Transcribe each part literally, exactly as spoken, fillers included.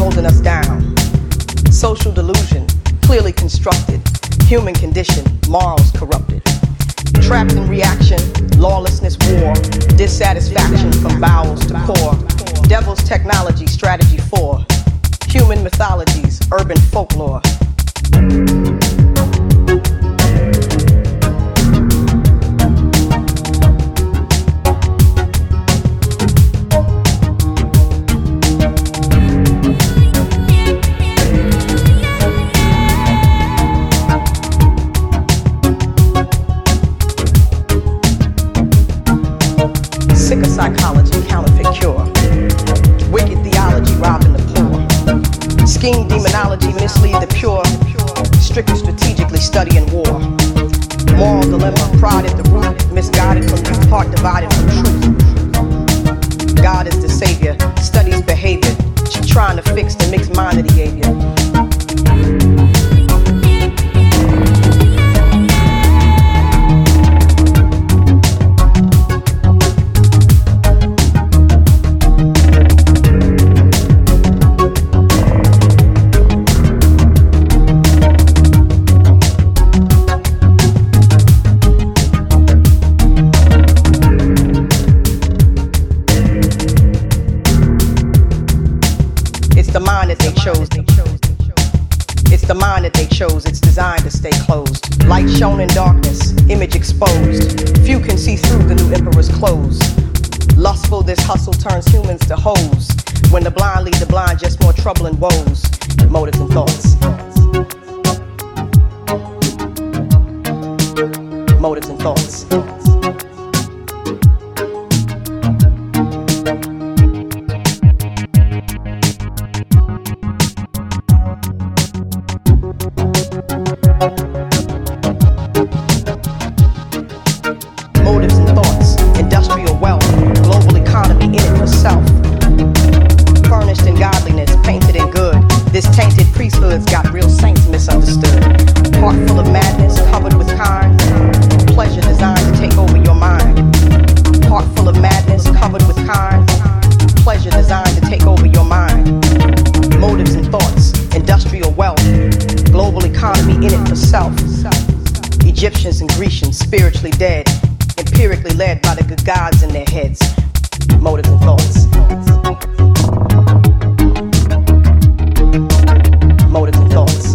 holding us down. Social delusion, clearly constructed. Human condition, morals corrupted. Trapped in reaction, lawlessness, war. Dissatisfaction from bowels to core. Devil's technology, strategy for. Human mythologies, urban folklore. Sicker psychology, counterfeit cure. Wicked theology, robbing the poor. Scheme demonology, mislead the pure. Strictly strategically studying war. Moral dilemma, pride at the root. Misguided from youth, heart divided from truth. God is the savior, studies behavior. She trying to fix the mixed-minded behavior. It's the mind that they chose, it's designed to stay closed. Light shown in darkness, image exposed. Few can see through the new emperor's clothes. Lustful, this hustle turns humans to hoes. When the blind lead the blind, just more trouble and woes. Motives and thoughts. Motives and thoughts. Egyptians and Grecians, spiritually dead, empirically led by the good gods in their heads. Motives and thoughts. Motives and thoughts.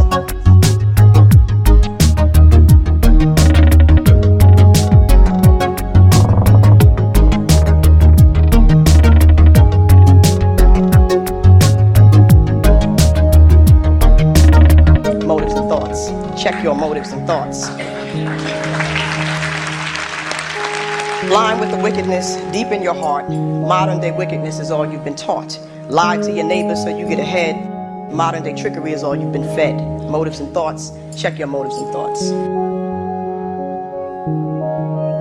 Motives and thoughts. Check your motives and thoughts. Blind with the wickedness deep in your heart. Modern day wickedness is all you've been taught. Lie to your neighbor so you get ahead. Modern day trickery is all you've been fed. Motives and thoughts. Check your motives and thoughts.